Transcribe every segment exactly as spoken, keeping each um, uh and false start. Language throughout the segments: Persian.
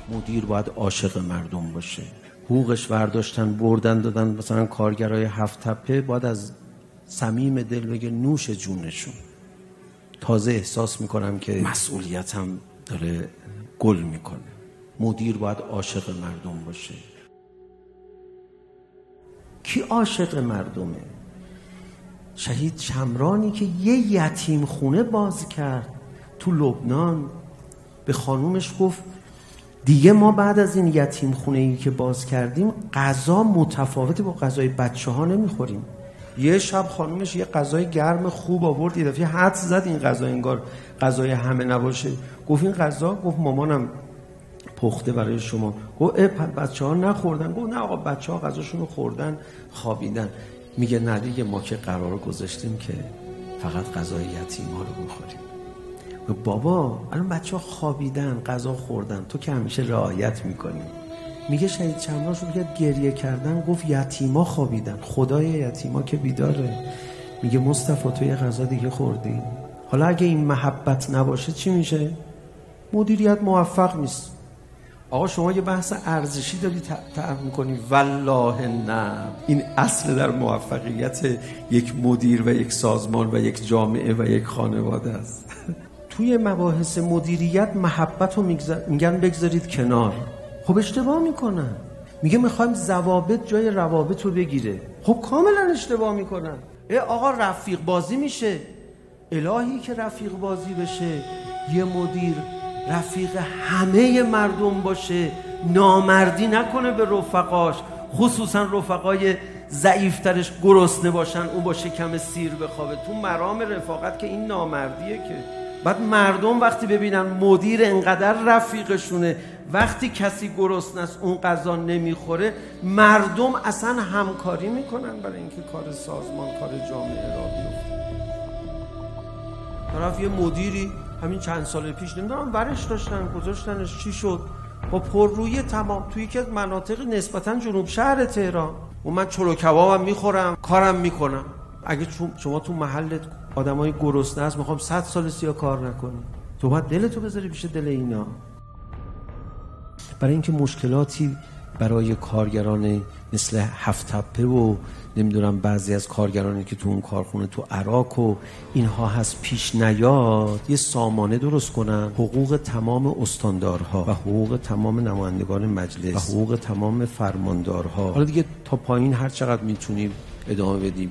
مدیر باید عاشق مردم باشه. حقوقش برداشتن بردن دادن مثلا کارگرای هفت تپه، باید از صمیم دل بگه نوش جونشون. تازه احساس میکنم که مسئولیتم داره گل میکنه. مدیر باید عاشق مردم باشه. کی عاشق مردمه؟ شهید شمرانی که یه یتیم خونه باز کرد تو لبنان، به خانومش گفت دیگه ما بعد از این یتیم خونه ای که باز کردیم غذا متفاوتی با غذای بچه ها نمیخوریم. یه شب خانومش یه غذای گرم خوب آورد، یه دفعه حدس زد این غذا انگار غذای همه نباشه. گفت این غذا، گفت مامانم پخته برای شما. گفت بچه ها نخوردن؟ گفت نه آقا بچه ها غذاشون رو خوردن خوابیدن. میگه نه دیگه ما که قرار گذاشتیم که فقط غذای یتیم ها رو بخوریم. بابا الان بچه ها خوابیدن غذا خوردن، تو که همیشه رعایت میکنی. میگه شهید شمران شروع کرد گریه کردن، گفت یتیما خوابیدن، خدای یتیما که بیداره. میگه مصطفی تو یه غذا دیگه خوردی. حالا اگه این محبت نباشه چی میشه؟ مدیریت موفق نیست. آقا شما یه بحث ارزشی داری طرح میکنی، والله نه. این اصل در موفقیت یک مدیر و یک سازمان و یک جامعه و یک خانواده است. توی مباحث مدیریت محبت رو میگن بگذارید کنار. خب اشتباه میکنن. میگه میخوایم ضوابط جای روابط رو بگیره. خب کاملا اشتباه میکنن. ای آقا رفیق بازی میشه. الهی که رفیق بازی بشه. یه مدیر رفیق همه مردم باشه، نامردی نکنه به رفقاش، خصوصا رفقای ضعیفترش گرسنه باشن اون با شکم سیر بخوابه. تو مرام رفاقت که این نامردیه. که بعد مردم وقتی ببینن مدیر انقدر رفیقشونه، وقتی کسی گرسنه است اون غذا نمیخوره، مردم اصلا همکاری میکنن برای اینکه کار سازمان، کار جامعه را بیفته. طرف یه مدیری همین چند سال پیش نمیدونم ورش داشتن گذاشتنش، چی شد؟ با پررویی تمام توی یکی از مناطق نسبتا جنوب شهر تهران. و من چلو کبابم میخورم، کارم میکنم. اگه شما تو محلت آدمای گرسنه است میخوام صد سال سیا کار نکنی، تو باید دلتو بذاری پیش دل اینا. برای اینکه مشکلاتی برای کارگران مثل هفت تپه و نمیدونم بعضی از کارگرانی که تو اون کارخونه تو عراق و اینها هست پیش نیاد، یه سامانه درست کنن، حقوق تمام استاندارها و حقوق تمام نمایندگان مجلس و حقوق تمام فرماندارها، حالا دیگه تا پایین هر چقدر میتونیم ادامه بدیم،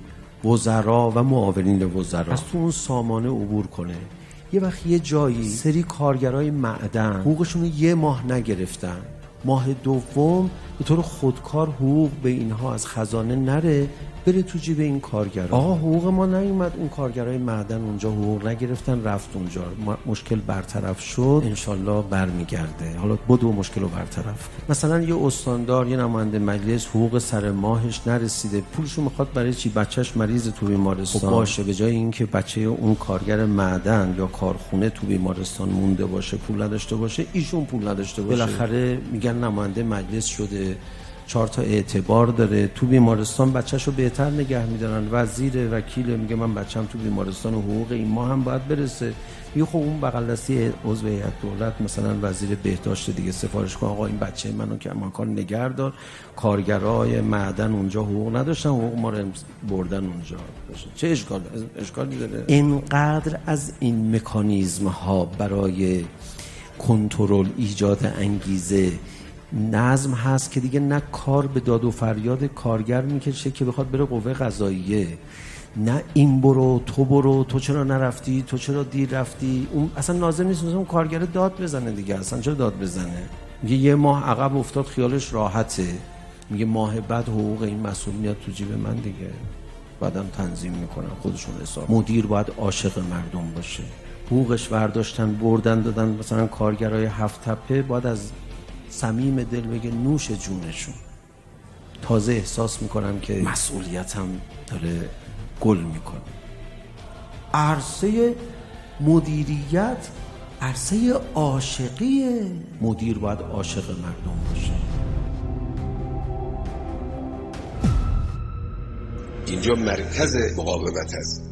وزرا و معاونین وزرا، از تو اون سامانه عبور کنه. یه وقت یه جایی سری کارگرای معدن حقوقشون رو یه ماه نگرفتن، ماه دوم به طور خودکار حقوق به اینها از خزانه نره، بره تو جیب این کارگرها. آقا حقوق ما نیومد، اون کارگرای معدن اونجا حقوق نگرفتن، رفت اونجا، مشکل برطرف شد، انشالله برمیگرده. حالا بدو مشکل رو برطرف. مثلا یه استاندار، یه نماینده مجلس حقوق سر ماهش نرسیده، پولشو میخواد برای چی؟ بچهش مریض تو بیمارستان. خب باشه، به جای اینکه بچه اون کارگر معدن یا کارخونه تو بیمارستان مونده باشه، پول نداشته باشه، ایشون پول نداشته باشه، بالاخره میگن نماینده مجلس شده، چهار تا اعتبار داره، تو بیمارستان بچه‌شو بهتر نگه می‌دارن، وزیر وکیل میگه من بچه‌م تو بیمارستان و حقوق این ماه هم باید برسه. میگه خب اون بغل دستی عضو هیئت دولت مثلا وزیر بهداشت دیگه سفارش کن آقا این بچه منو که امکان نگه دار، کارگرای معدن اونجا حقوق نداشتن، حقوق ما رو بردن اونجا. چه اشکال اشکالی داره؟ اینقدر از این مکانیزم ها برای کنترل، ایجاد انگیزه، نظم هست که دیگه نه کار به داد و فریاد کارگر میکشه که بخواد بره قوه قضاییه، نه این برو تو برو تو چرا نرفتی تو چرا دیر رفتی. اون اصلا لازم نیست اون کارگر داد بزنه دیگه، اصلا چرا داد بزنه؟ میگه یه ماه عقب افتاد خیالش راحته، میگه ماه بعد حقوق این مسئول میاد تو جیب من دیگه، بعدم تنظیم میکنن خودشون حساب. مدیر باید عاشق مردم باشه. حقوقش برداشتن بردن دادن مثلا کارگرای هفت تپه، باید از صمیم دل بگه نوش جونشون. تازه احساس میکنم که مسئولیتم داره گل میکنه. عرصه مدیریت عرصه عاشقیه. مدیر باید عاشق مردم باشه. اینجا مرکز مقاومت است.